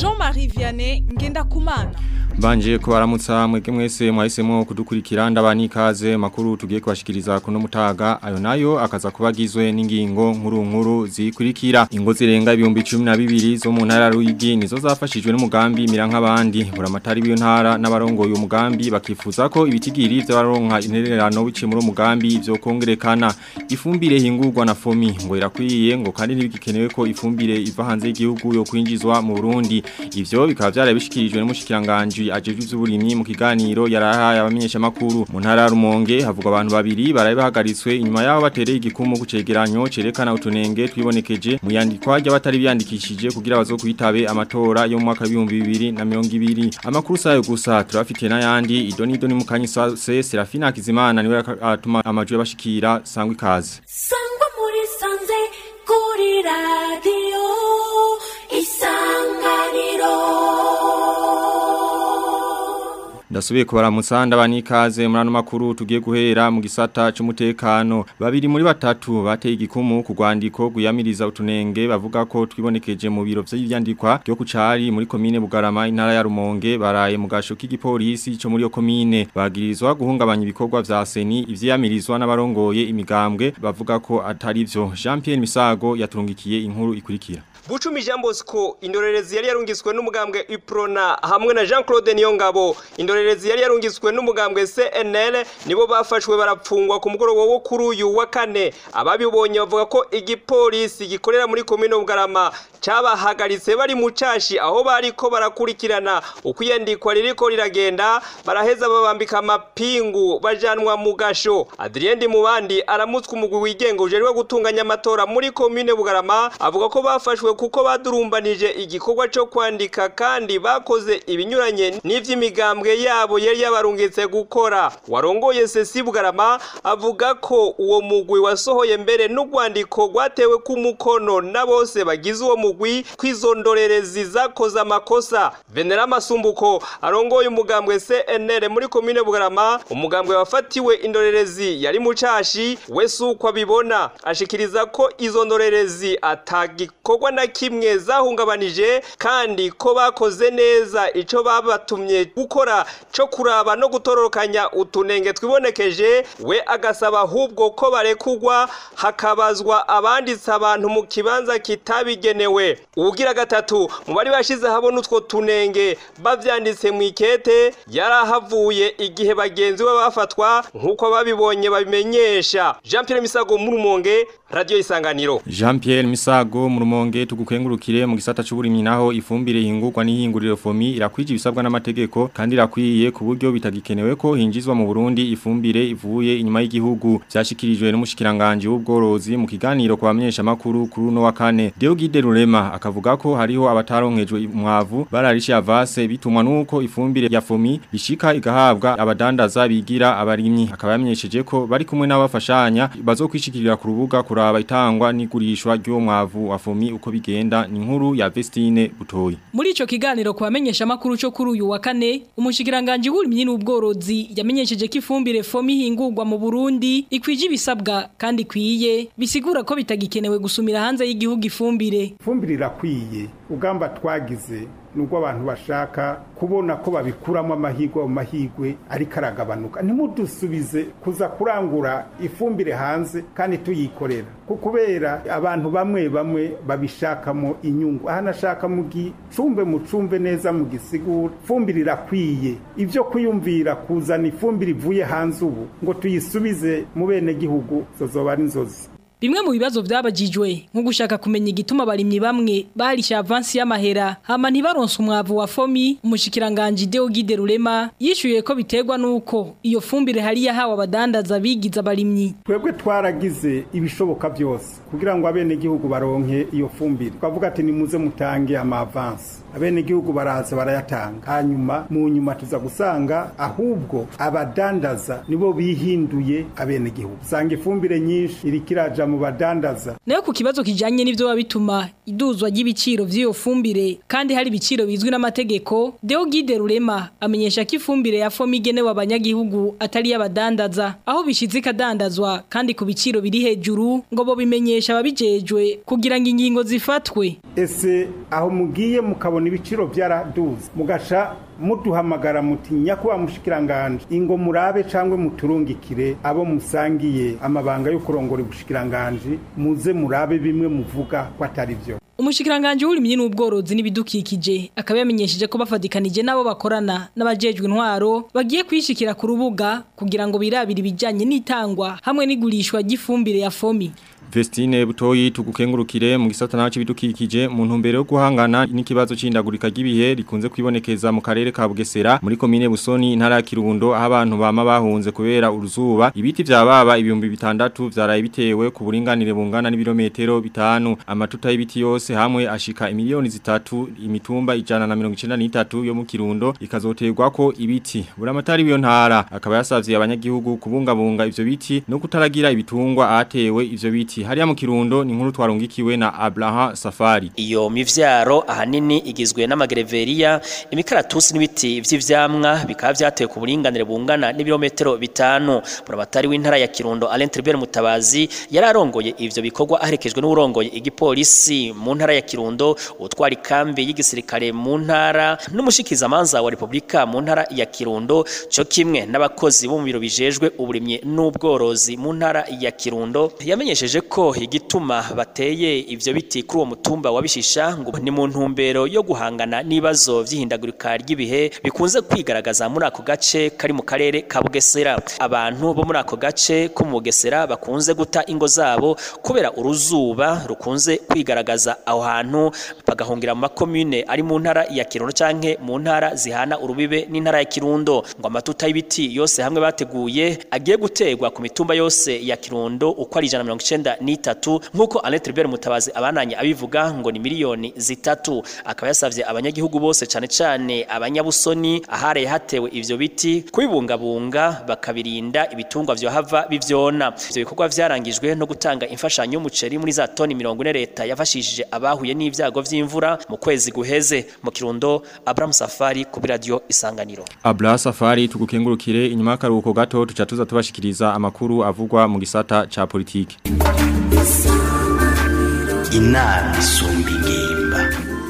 Jean-Marie Vianney Ngendakumana. Banje kubaramutsa mwege mwese mwahisemo kudukurikira ndabani ikaze makuru tugiye kubashikiriza kuno mutaga ayo nayo akaza kubagizwe n'ingingo nkuru zikurikira ingo zirenga 12,000 zo mu ntara Ruyigi nizo zafashijwe n'umugambi Mirankabandi buramatari b'iyo ntara n'abarongoye umugambi bakifuza ko ibitigiri by'abaronka intererano bice muri umugambi byo kongerekana ifumbire hingurwa na fomi ngo irakwiye ngo kandi ntibigikenewe ko ifumbire iva hanze y'igihugu yo kwinjizwa mu Burundi ivyo bikaba byarabishikirijwe n'umushikiranganje ajejwe ivy'uburimyi mu kiganiro yarahaye abamenyesha makuru mu ntara Rumonge havuga abantu babiri baraye bahagaritswe inyuma yaho batereye igikumu ku cegeranyo cerekana utunenge twibonekeje mu yandikwa ry'abatari byandikishije kugira bazokwitabe amatora yo mu mwaka 2020 amakuru sayo gusa turafite n'ayandi idonido ni mukanyi se Serafina Kizimana niwe atuma amajwi bashikira sangwa ikaze sangwa muri sanze kuri radio Isanganiro. Ndasubiye kubaramutsa ndabani ikaze muri ano makuru tugiye guhera mu gisata cy'umutekano babiri muri batatu bateye igikumu ku rwandiko guyamiriza utunenge bavuga ko twibonekeje mu biro vy'ivyandikwa byo kucari muri komine Bugarama intara ya Rumonge baraye mu gasho k'igipolisi cyo muri yo komine bagirizwa guhungabanya ibikorwa vya seni ivyiyamirizwa n'abarongoye imigambwe bavuga ko atari vyo Jean Pierre Misago yaturungikiye inkuru ikurikira Bucumi Jean Bosco indorerezi yari yarungiswe n'umugambwe Iprona hamwe na Jean Claude Niyongabo indorerezi yari yarungiswe n'umugambwe CNL nibo bafashwe barapfungwa ku mugoroba wo kuri uyu wa kane ababibonye bavuga ko igipolisi gikorera muri komine Bugarama cabahagaritse bari mu cashi aho bariko barakurikirana ukwiyandikwa ririko riragenda baraheza babambika amapingu bajanwa mu gasho Adrien Mubandi aramutswe umugwi wigenga ujejwe gutunganya amatora muri komine Bugarama avuga ko bafashwe kuko badurumbanije igikorwa cyo kwandika kandi bakoze ibinyuranye n'ivy'imigambwe yabo yari yabarungitse gukora warongoye Sesi Bugarama avuga ko uwo mugwi wasohoye mbere n'ugwandiko gwatewe ku mukono na bose bagize uwo mugwi kwizondorerezi zakoze amakosa Venera Masumbuko arongoye umugambwe CNL muri komine Bugarama umugambwe wafatiwe indorerezi yari mu cashi wese uko abibona ashikiriza ko izo ndorerezi atagikorwa na kimwe zahungabanije kandi ko bakoze neza ico babatumye gukora cyo kuraba no gutororokanya utunenge twibonekeje we agasaba ahubwo ko barekugwa hakabazwa abanditse abantu mu kibanza kitabigenewe ugira gatatu mu bari bashize habona utwo tunenge bavyanditse mu ikete yarahavuye igihe bagenzi we bafatwa nkuko babibonye babimenyesha Jean Pierre Misago mu Rumonge Radio Isanganiro Jean Pierre Misago mu Rumonge tugukengurukire mu gisata c'uburimyi naho ifumbire hingurwa n'ihinguriro fomi irakwije ibisabwa n'amategeko kandi irakwiye ku buryo bitagikenewe ko hinjizwa mu Burundi ifumbire ivuye inyuma y'igihugu byashikirijwe n'umushikiranganje w'ubworozi mu kiganiro kwa bamenyesha makuru kuri no wa kane Deogide Rurema akavuga ko hariho abataronkejwe umwavu bararisha avase bitumwa nuko ifumbire ya fomi bishika igahabwa abadandaza bigira abarimyi akabamenyesheje ko bari kumwe n'abafashanya bazokwishikirira ku rubuga kuraba itangwa n'igurishwa ry'uwo mwavu wa fomi uko bigenda ni nkuru ya Vestine Butoyi muri ico kiganiro kubamenyesha makuru cyo kuri uyu wa kane umushikiranganje w'uburimyi n'ubworozi yamenyesheje ko ifumbire fomi hingurwa mu Burundi ikwije ibisabwa kandi kwiye bisigura ko bitagikenewe gusumira hanze y'igihugu ifumbire irakwiye ugamba twagize nubwo abantu bashaka kubona ko babikuramo amahigwe ariko aragabanuka ntimudusubize kuza kurangura ifumbire hanze kandi tuyikorera kubera abantu bamwe babishakamo inyungu ahanashaka mu mucumbe neza mu gisigura ifumbire irakwiye ibyo kuyumvira kuzana ifumbire ivuye hanze ubu ngo tuyisubize mu bene gihugu zozoba ari inzozi Bimwe mu bibazo byabajijwe nko gushaka kumenya igituma barimyi bamwe barisha avance y'amahera hama ntibaronse umwavu wa fomi umushikiranganje Deogide Rurema yishuye ko biterwa nuko iyo fumbire hari yahawe abadandaza bigiza abarimyi twebwe twaragize ibishoboka byose kugira ngo abene gihugu baronke iyo fumbire twavuga ati nimuze mutange ama avance abene gihugu baraza barayatanga hanyuma mu nyuma tuza gusanga ahubwo abadandaza nibo bihinduye abene gihugu sanga ifumbire nyinshi irikiraja mu badandaza nayo ku kibazo kijanye n'ivyo babituma iduzwa ry'ibiciro vy'iyo fumbire kandi hari ibiciro bizwi n'amategeko Deogide Rurema amenyesha ko ifumbire ya fomi igenewe abanyagihugu atari y'abadandaza aho bishize ikadandazwa kandi ku biciro biri hejuru ngo bo bimenyesha ababijejwe kugira ngo ingingo zifatwe ese aho mugiye mukabona mukabona ibiciro byaraduze mugasha muduhamagara muti nyakuba mushikiranganje ingo murabe cangwe muturungikire abo musangiye amabanga yo kurongora ubushikiranganje muze murabe bimwe muvuga ko atari byo. Umushikiranganje w'uburimyi n'ubworozi n'ibidukikije akaba yamenyesheje ko bafadikanije nabo bakorana n'abajejwe intwaro bagiye kwishikira ku rubuga kugira ngo birabire ibijanye n'itangwa hamwe n'igurishwa ry'ifumbire ya FOMI. Vestine Butoyi tugukengurukire mu gisata naco bidukikije mu ntumbero yo guhangana n'ikibazo c'indagurika ry'ibihe rikunze kwibonekeza mu karere ka Bugesera muri komine Busoni intara ya Kirundo aho abantu bama bahunze kubera uruzuba ibiti vyababa 6,000 vyaraye bitewe ku buringanire bungana n'ibirometero 5 amatuta y'ibiti yose hamwe ashika imiliyoni 3 imitumba 193 yo mu Kirundo ikazoterwa ko ibiti buramatari w'iyo ntara akaba yasavye abanyagihugu kubungabunga ivyo biti no kutaragira ibitungwa atewe ivyo biti hariya mu Kirundo ni nkuru twarungikiwe na Abraham Safari. Iyo mivyaro ahanini igizwe n'amagereveriya imikaratusi n'ibiti vy'ivyamwa bikaba vyatewe ku buringanire bungana n'ibirometero 5 buramatari w'intara ya Kirundo Alain Tribert Mutabazi yararongoye ivyo bikorwa aherekejwe n'urongoye igipolisi mu ntara ya Kirundo utwari kambi y'igisirikare mu ntara n'umushikiza manza wa Republika mu ntara ya Kirundo cyo kimwe n'abakozi bo mu biro bijejwe uburimye n'ubworozi mu ntara ya Kirundo yamenyesheje ko igituma bateye ivyo biti kuri uwo mutumba wabishisha ngo ni mu ntumbero yo guhangana n'ibazo vy'ihindagurika ry'ibihe bikunze kwigaragaza muri ako gace kari mu karere ka Bugesera. Abantu bo muri ako gace ko mu Bugesera bakunze guta ingo zabo kubera uruzuba rukunze kwigaragaza aho hantu bagahungira mu makomune ari mu ntara ya Kirundo canke mu ntara zihana urubibe n'intara ya Kirundo ngo amatuta y'ibiti yose hamwe bateguye agiye gutegwa ku mitumba yose ya Kirundo uko ari 193 nkuko Alain Tribert Mutabazi abananye abivuga ngo ni miliyoni 3 akaba yasavye abanyagihugu bose cane cane abanyabusoni ahare hatewe ivyo biti kubibungabunga bakabirinda ibitungwa vyo hava bivyona. Ivyo bikorwa vyarangijwe no gutanga imfashanyo y'umuceri muri za toni 40 leta yafashishije abahuye n'ivyago vy'imvura mu kwezi guheze. Mu Kirundo Abraham Safari ku radio Isanganiro. Abraham Safari tugukengurukire inyuma y'akaruhuko gato tuca tuza tubashikiriza amakuru avugwa mu gisata ca politiki. Inama isumba ingimba.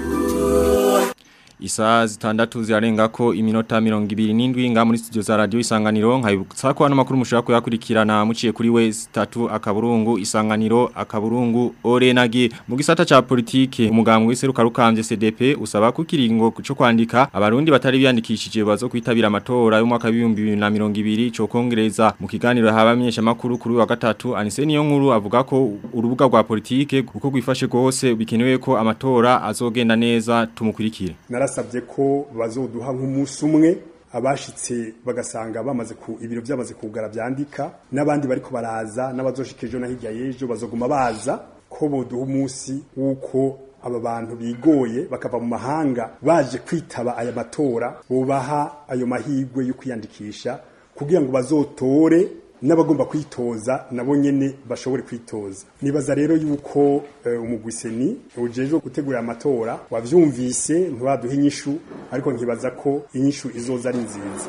Isaa zitandatu zirarenga ko iminota 27 nga muri studio za radio Isanganiro nkabutsa ko ano makuru mushaka kuyakurikirana muciye kuri we 3 akaburungu Isanganiro akaburungu Orenage mu gisata ca politike umugambwe w'iseruka rukambye CDP usaba ku kiringo cyo kwandika abarundi batari biyandikishije bazo kwitabira amatora yo mwaka 2020 cyo kongereza mu kiganiro habamenyesha makuru kuri wa gatatu Anise niyo nkuru avuga ko urubuga rwa politike uko gwifashe gose bikenewe ko amatora azogenda neza tumukurikire. Narasabye ko bazoduha nk'umunsi umwe abashitse bagasanga bamaze ku ibiro byamaze kugara byandika n'abandi bariko baraza n'abazoshikeje na hirya yejo bazoguma baza ko boduha umunsi uko aba bantu bigoye bakava mu mahanga baje kwitaba aya matora bubaha ayo mahigwe yo kwiyandikisha kugira ngo bazotore n'abagomba kwitoza nabo nyene bashobore kwitoza. Nibaza rero yuko umugwiseni ujeje gutegura amatora wavyumvise ntibaduha inyishu ariko nkibaza ko inyishu izoza ari nziza.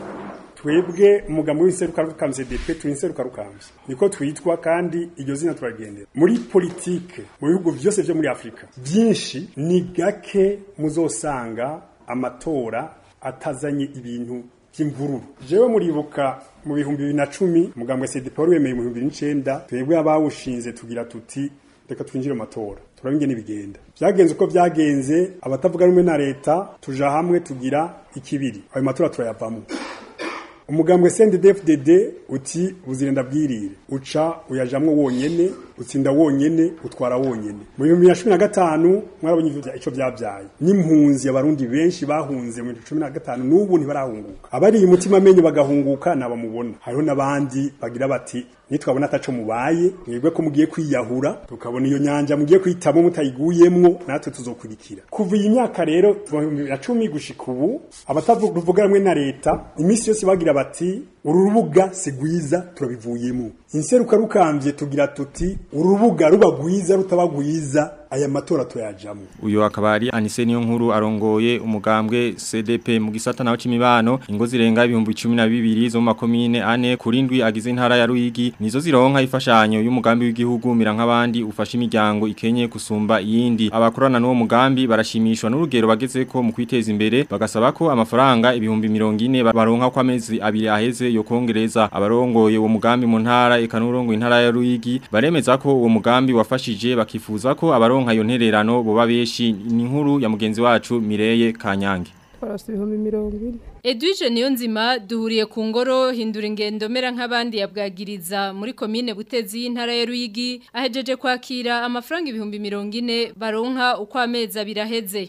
Twebwe umugambo w'inseruka rukambye CDP twinseruka rukambye niko twitwa kandi iryo zina turagendera muri politike mu bihugu byose byo muri Afrika byinshi ni gake muzosanga amatora atazanye ibintu by'imvururu. Jewe muribuka mu 2010 mugambwe CDP wemeye mu 2009 twebwe abawushinze tugira tuti reka twinjire amatora turabingene bigenda byagenze uko byagenze abatavuga rumwe na leta tuja hamwe tugira ikibiri ayo matora turayavamo. Umugambwe CNDD-FDD uti buzirenda bwirire uca uyajamwe wonyene utsinda wonyene utwara wonyene. Mu 2015 mwarabonye ico byabyaye n'impunzi y'abarundi benshi bahunze mu 2015 n'ubu ntibarahunguka abari umutima menye bagahunguka nabamubona. Hariho nabandi bagira bati nitwabona ataco mubaye mwebwe ko mugiye kwiyahura tukabona iyo nyanja mugiye kwitamo mutayiguyemwo natwe tuzokurikira. Kuva iyi myaka rero 2010 gushika ubu abatavuga rumwe na leta imisi yose bagira bati urubuga sigwiza turabivuyemo. Inseruka rukambye tugira tuti urubuga rubagwiza rutabagwiza aya matora tuyajamwe. Uyo akaba ari Anise Niyonkuru arongoye umugambwe CDP mu gisata naho c'imibano ingo zirenga 12 zo mu makomine ane kurindwi agize intara ya Ruyigi nizo zironka ifashanyo y'umugambi w'igihugu mira nk'abandi ufasha imiryango ikenye kusumba iyindi abakorana n'uwo mugambi barashimishwa n'urugero bagezeko mu kwiteza imbere bagasaba ko amafaranga 40 baronka kwa amezi abiri aheze yo kongereza abarongoye uwo mugambi mu ntara ekanurongo intara ya Ruyigi baremeza ko uwo mugambi wafashije bakifuza ko abaronka yo ntererano boba beshi ni inkuru ya mugenzi wacu Mireye Kanyange. Edwige Niyonzima duhuriye ku ngoro hindura ingendo mera nk'abandi yabwagiriza muri komine Butezi y'intara ya Ruyigi ahejeje kwakira amafaranga 40 baronka uko amezi abiraheze.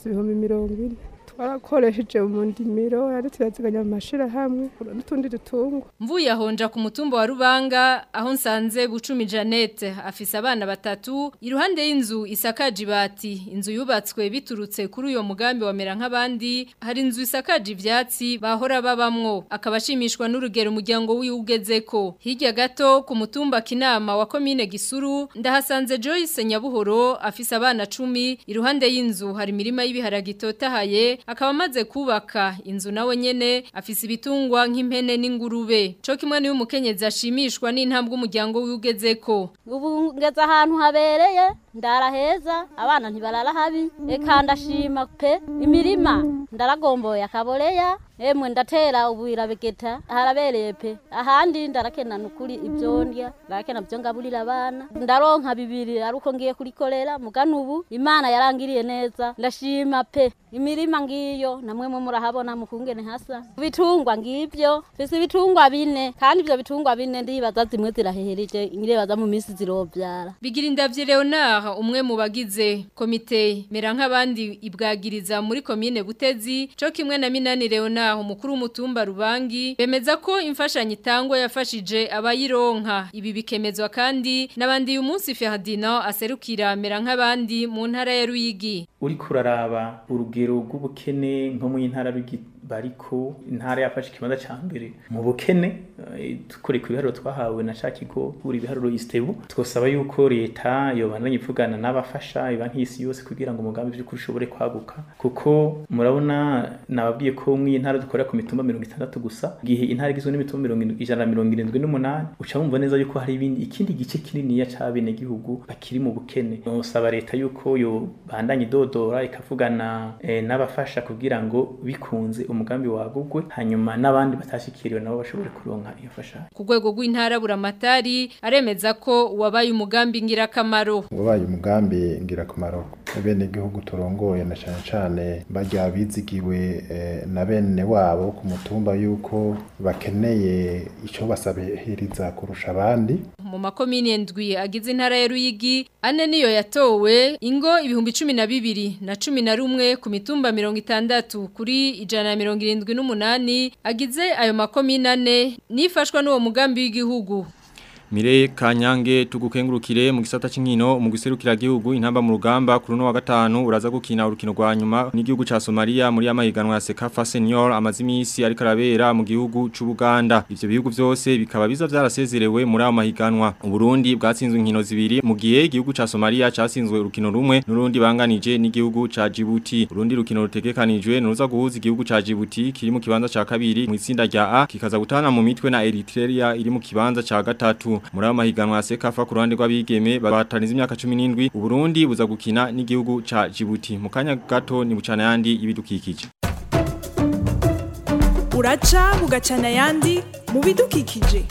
Twarakoresheje mu ndimiro yari turaziganya amashira hamwe n'utundi dutungo. Mvuye ahonja ku mutumba wa Rubanga aho nsanze Bucumi Janete afise abana batatu iruhande y'inzu isakaje ibati inzu yubatswe biturutse kuri uyo mugambi wamera nk'abandi hari inzu isakaje ivyatsi bahora babamwo akabashimishwa n'urugero umuryango wiugezeko hirya gato ku mutumba Kinama wa komine Gisuru ndahasanze Joyce Nyabuhoro afise abana 10 iruhande y'inzu hari imirima y'ibiharage itotahaye akaba amaze kubaka inzu nawe nyene afise ibitungwa nk'impene n'ingurube co kimwe niyo umukenyezi ashimishwa n'intambwe umuryango wiugezeko ubu ngeze ahantu habereye ndaraheza abana ntibarara habi eka ndashima pe imirima ndaragomboye akaboreya emwe ndatera ubwira begeta harabereye pe ahandi ndarakena nukuri ibyondya ndarakena byo ngaburira abana ndaronka bibiri aruko ngiye kurikorera mugana ubu imana yarangiriye neza ndashima pe imirima ngiyo namwe mu murahabona mukungene hasa bitungwa ngibyo fise bitungwa bine kandi ibyo bitungwa bine ndibaza zimwe zirahehereje ngirebaza mu minsi zirobyara bigira indavye Leonard umwe mu bagize komite mera nk'abandi ibwagiriza muri komine Butezi co kimwe na Minani Leonard umukuru w'umutumba Rubangi bemeza ko imfashanyo itangwa yafashije abayironka ibi bikemezwa kandi nabandi uyu munsi Ferdinand aserukira mera nk'abandi mu ntara ya Ruyigi uri kuraraba urugero rw'ubukene nko mu ntara bariko intara yafashe ikibanza ca mbere mu bukene tukore ku biharuro twahawe na Shakigo uri biharuro Istebu twosaba yuko leta yobandanye ivugana n'abafasha ibanki y'isi yose kugira ngo umugambi by'ukuri ushobore kwaguka kuko murabona nababwiye ko mu intara dukorera ku mitumba 60 gusa gihe intara igizwe n'imitumba 178 uca wumva neza yuko hari ikindi gice kinini ya cabene gihugu bakiri mu bukene nosaba leta yuko yo bandanye dodora ikavugana n'abafasha kugira ngo bikunze umugambi wagugwe hanyuma nabandi batashikiriwe nabo bashobore kuronka iyo fasha ku rwego rw'intara buramatari aremeza ko wabaye umugambi ngirakamaro wabaye umugambi ngirakamaro bene gihugu turongoye na cyane bajya bizigiwe na bene wabo ku mutumba yuko bakeneye ico basabihiriza kurusha abandi mu makomine ndwi agize intara ya Ruyigi ane niyo yatowe ingo 12,011 ku mitumba 60 kuri 178 agize ayo makomine ane nifashwa n'uwo mugambi w'igihugu Mireye Kanyange tugukengurukire mu gisata c'inkino mu giserukira gihugu intamba mu rugamba kuri no wa gatanu uraza gukina urukino rwa nyuma n'igihugu ca Somalia muri amahiganwa ya Sekafa Senior amazimisi ari karabera mu gihugu c'u Buganda ivyo bihugu byose bikaba biza byarasezerewe muri amahiganwa Burundi bwatsinzwe inkino zibiri mu gihe igihugu ca Somalia casinzwe urukino rumwe n'urundi banganije n'igihugu ca Djibouti urundi rukino rutegekanijwe nuza guhuza igihugu ca Djibouti kiri mu kibanza ca kabiri mu itsinda rya A kikaza gutana mu mitwe na Eritrea iri mu kibanza ca gatatu muri amahiganwa ya Sekafa ku ruhande rw'abigeme bataniza imyaka 17 Uburundi buza gukina n'igihugu ca Djibouti mu kanya gato ni bucana yandi ibidukikije uraca bugacana yandi mu bidukikije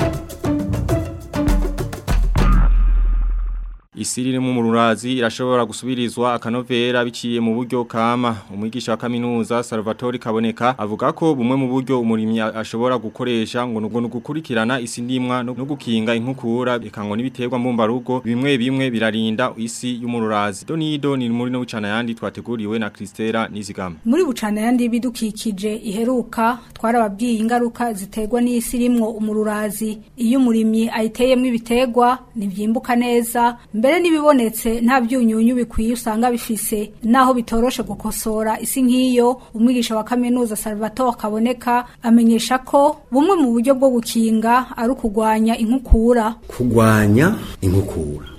Isiri mu mururazi irashobora gusubirizwa akanovera biciye mu buryo kama umwigisha wa kaminuza Salvatore Kaboneka avuga ko bumwe mu buryo umurimyi ashobora gukoresha ngo nugo gukurikirana isi ndimwa no gukinga inkukura bikango n'ibiterwa mbumba rugo bimwe birarinda isi y'umururazi Donido ni muri no bucana yandi twateguriwe na Kristera Nizigama muri bucana yandi bidukikije iheruka twarababwiye ingaruka ziterwa n'isi rimwo umururazi iyo umurimyi ayiteyemwe ibiterwa nivyimbuka neza mbere nibibonetse nta byunyunyu bikwiye usanga bifise naho bitoroshe gukosora isi nkiyo umwigisha wa kaminuza Salvatore Kaboneka amenyesha ko bumwe mu buryo bwo gukinga ari ukugwanya inkukura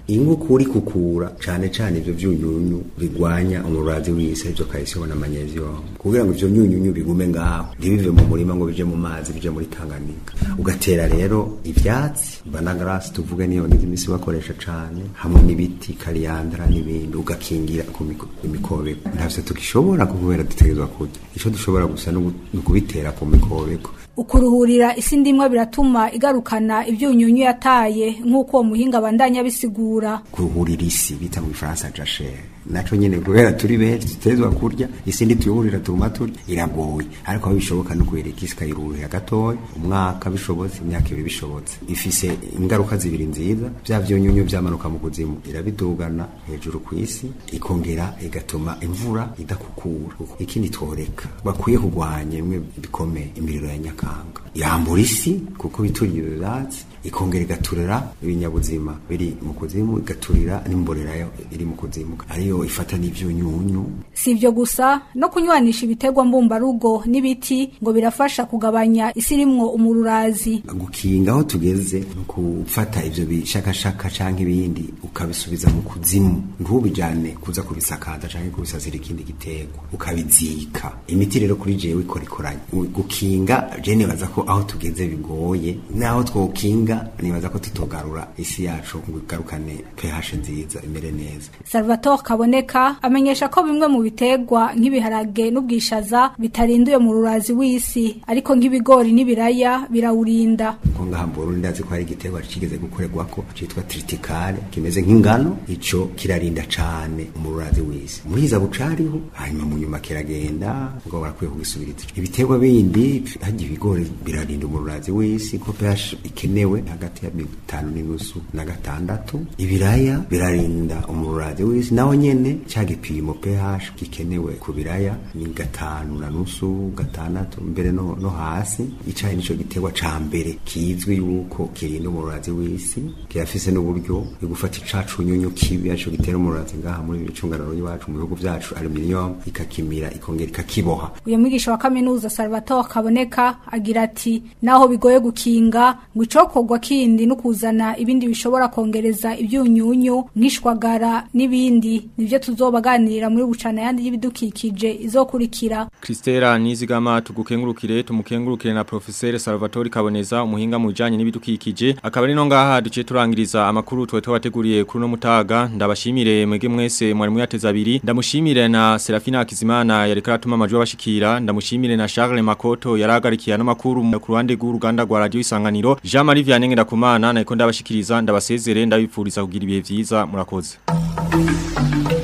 inguku uri kukura cane cane ivyo vyunyunyu bigwanya umurazi w'isi ivyo calcium na magnesium kugira ngo ivyo vyunyunyu bigume ngaho ntibive mu murima ngo bije mu mazi bije muri Tanganyika ugatera rero ivyatsi banagrasi tuvuge niyo n'imisi bakoresha cane hamwe n'ibiti kariandra n'ibindi ugakingira ku mikobeko ntavyo tukishobora kubera dutegezwa kurya ico dushobora gusa no kubitera ku mikobeko ukuruhurira isi ndimwe biratuma igarukana ivyunyunyu yataye nk'uko muhinga bandanya bisigura kuruhurira isi bita mu Faransa jachère naco nyene kubera turi benshi tutezwa kurya isi ndi tuyurira tuma turi iragoye ariko bishoboka no kwereka isi kayiruhira gatoya umwaka bishobotse imyaka ibiri bishobotse ifise ingaruka zibiri nziza bya vyunyunyu byamanuka mu kuzimu irabidugana hejuru ku isi ikongera igatuma imvura idakukura ikindi tworeka bakwiye kugwanya imwe bikomeye imiriro ya nyakanga yambura isi kuko bituriye ibyatsi ikongera igaturira ibinyabuzima biri mu kuzimu igaturira n'imborera iri mu kuzimu ariyo ifata n'ivyunyunyu sivyo gusa no kunywanisha ibiterwa mbumbarugo n'ibiti ngo birafasha kugabanya isirimwo umururazi gukinga aho tugeze kufata ivyo bishakashaka canke ibindi ukabisubiza mu kuzimu ntubijane kuza kubisakata canke kubisazira ikindi giterwa ukabizika imiti rero kuri jewe ikorikoranye gukinga je nibaza ko aho tugeze bigoye naho twokinga nibaza ko tutogarura isi yacu ngo igarukane pH nziza imere neza. Salvatore Kaboneka amenyesha ko bimwe mu biterwa nk'ibiharage n'ubwishaza bitarinduye mu rurazi w'isi ariko nk'ibigori n'ibiraya birawurinda. Ngo ngahambura ndazi ko hari igiterwa kigeze gukorerwa ko citwa triticale kimeze nk'ingano ico kirarinda cane mu rurazi w'isi. Muhiza bucariho hanyuma mu nyuma kiragenda ngo barakwiye kugisubiriza. Ibiterwa bindi hagiye ibigori birarinda mu rurazi w'isi ko pH ikenewe hagati ya 5.5 na 6 ibiraya birarinda umururazi w'isi naho nyene cyagipimo pH gikenewe ku biraya ni 5.5 6 mbere no hasi icayi nico giterwa ca mbere kizwi yuko kirinda umururazi w'isi kirafise n'uburyo bwo gufata icacu nyunyu kibi yacu gitera umururazi ngaha muri bicungararo yacu mu bihugu byacu aluminium ikakimira ikongera ikakiboha. Uyu mwigisha wa kaminuza Salvatore Kaboneka agira ati naho bigoye gukinga ngo icokorwa kindi no kuzana ibindi bishobora kongereza ibyunyunyu nk'ishwagara n'ibindi nivyo tuzobaganirira muri bucana yandi y'ibidukikije izokurikira. Kristera Nizigama tumukengurukire na Professeur Salvatore Kaboneza umuhinga mu bijanye n'ibidukikije akaba ari no ngaha duce turangiriza amakuru twe twabateguriye kuri no mutaga ndabashimire mwege mwese mwari muyateza abiri ndamushimire na Serafina Kizimana yareka atuma amajwi abashikira ndamushimire na Charles Makoto yaragarikiye no makuru ku ruhande rw'uruganda rwa Radio Isanganiro Jean Marie Vianney ndakumana nako ndabashikiriza ndabasezere ndabipfuriza kugira ibihe vyiza murakoze.